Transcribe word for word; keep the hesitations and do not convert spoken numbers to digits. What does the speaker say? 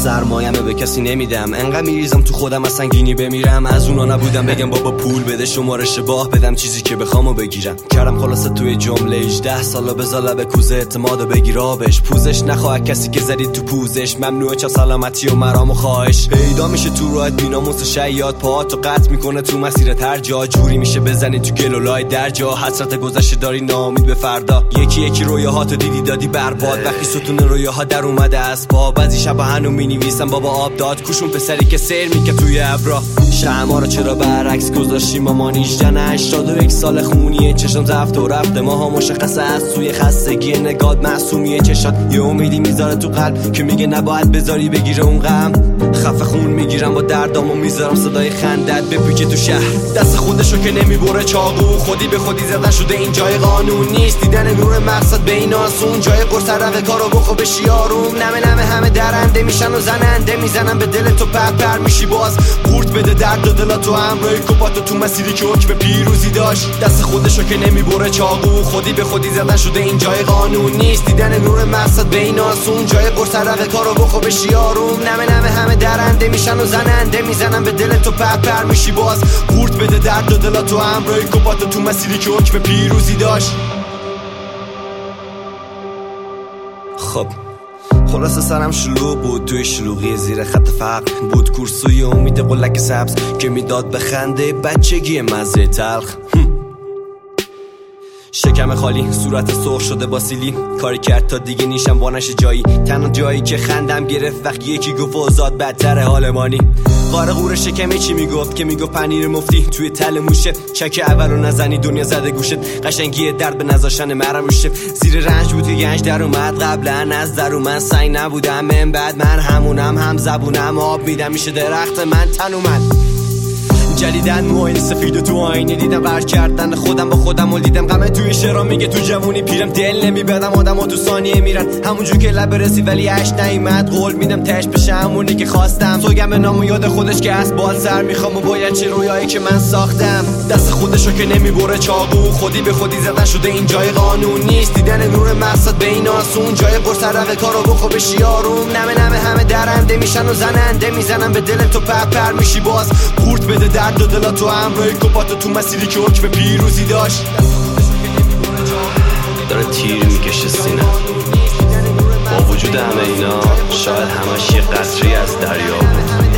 سرمایه‌مه به کسی نمیدم، انقدر میریزم تو خودم از سنگینی بمیرم. از اونا نبودم بگم بابا پول بده شماره شباه بدم چیزی که بخوامو بگیرم. کردم خلاصه توی جمله هجده سالا بزا لب کوزه اعتمادو بگیر آبش پوزش نخواه کسی که زدید تو پوزش. ممنوعه چه سلامتی و مرام و خواهش پیدا میشه تو راحت بیناموس شیاد پاهاتو قطع میکنه تو مسیرت هر جا جوری میشه بزنی تو گلولای در جا. حسرت گذشته داری ناامید به فردا یکی یکی رویاهاتو دیدی دادی برباد. وقتی ستون رویاها در اومده از پا بعضی شبا هنو مینویسم بابا آب داد کوشون پسری که سیر میکرد توی ابرا. شمع رو چرا برعکس گذاشتیم مامان هجده هشتاد و یک سال خونیه چشم زفت و رفته ماها مشخصه از سوی خستگی نگاد معصومیه چشات یه امیدی میذاره تو قلب که میگه نباید بذاری بگیره اون غم. خفه خون میگیرم با دردامو میذارم صدای خندت بپیچه تو شهر. دست خودشو که نمیبره چاقو خودی به خودی زدن شده این جای قانون نیست. دیدن نور مقصد به این آسون جای قرص رقه کارو بخو بشی آروم. نمه نمه همه درنده میشن و زننده میزنن به دل تو پر پر میشی باز قورت بده درد و دلاتو همراه کپاتو تو مسیری که حکم پیروزی داشت. دست خودشو که نمیبره چاقو خودی به خودی زدن شده این جای قانون نیست. دیدن نور مقصد به این آسون جای قرص رقه کارو بخو بشی آروم. نمه نمه همه درنده میشن و زننده میزنن به دل تو پر پر میشی باز قورت بده درد و دلاتو همراه کپاتو تو مسیری که حکم پیروزی داشت. خب خلاصه سرم شلوغ بود توی شلوغی زیر خط فقر بود کورسوی امید قلک سبز که میداد به خنده بچگی مزه تلخ. شکم خالی صورت سرخ شده با سیلی کاری کرد تا دیگه نیشم وانش جایی تنها جایی که خندم گرفت وقتی یکی گفت اوزاد بدتره حالمانی. قاره غور شکمی چی میگفت که میگفت پنیر مفتی توی تل موشه چک اولو نزنی دنیا زده گوشت قشنگی درد به نذاشتن مرم روشه. زیر رنج بود که گنج در اومد قبلا از درو من سعی نبودم من بعد من همونم هم زبونم آب میدم میشه درخت من تن اومد جلیدن موهای سفید و تو آینه دیدم قرار کردن خودم با خودم و دیدم غمه توی شعرها میگه تو جوونی پیرم دل نمیبدم آدم ها تو ثانیه میرن همونجور که لب رسی ولی عشق نیومد قول میدم تش بشه همونی که خواستم سوگم به نام و یاد خودش که از بال سر میخوام و باید چه رویایی که من ساختم. دست خودشو که نمیبره چاقو خودی به خودی زدن شده این جای قانون نیست. دیدن نور مقصد به این آسون جای قرص رقه کارو بخو بشی آروم. نمه نمه همه درنده میشن و زننده میزنن به دل تو پر پر میشی باز قورت بده درد و دلاتو همراه کپاتو تو مسیری که حکم پیروزی داشت. داره تیر میکشه سینه با وجود همه اینا شاید همش یه قطری از دریا بود.